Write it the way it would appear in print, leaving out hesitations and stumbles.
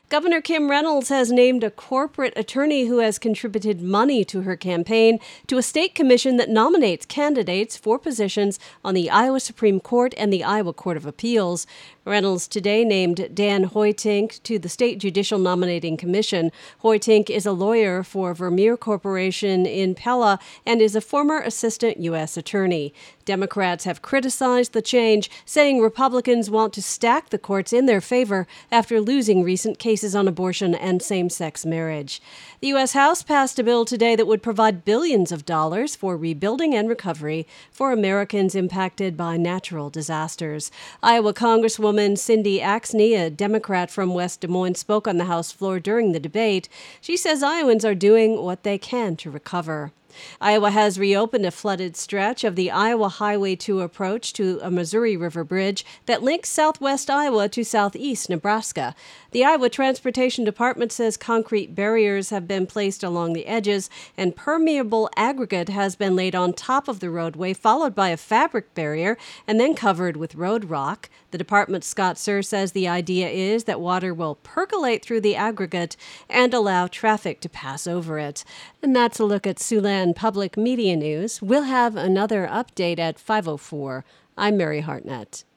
Governor Kim Reynolds has named a corporate attorney who has contributed money to her campaign to a state commission that nominates candidates for positions on the Iowa Supreme Court and the Iowa Court of Appeals. Reynolds today named Dan Hoytink to the State Judicial Nominating Commission. Hoytink is a lawyer for Vermeer Corporation in Pella and is a former assistant U.S. attorney. Democrats have criticized the change, saying Republicans want to stack the courts in their favor after losing recent cases on abortion and same-sex marriage. The U.S. House passed a bill today that would provide billions of dollars for rebuilding and recovery for Americans impacted by natural disasters. Iowa Congresswoman Cindy Axne, a Democrat from West Des Moines, spoke on the House floor during the debate. She says Iowans are doing what they can to recover. Iowa has reopened a flooded stretch of the Iowa Highway 2 approach to a Missouri River bridge that links southwest Iowa to southeast Nebraska. The Iowa Transportation Department says concrete barriers have been placed along the edges and permeable aggregate has been laid on top of the roadway, followed by a fabric barrier and then covered with road rock. The department's Scott Surr says the idea is that water will percolate through the aggregate and allow traffic to pass over it. And that's a look at Siouxland Public Media News. We'll have another update at 5:04. I'm Mary Hartnett.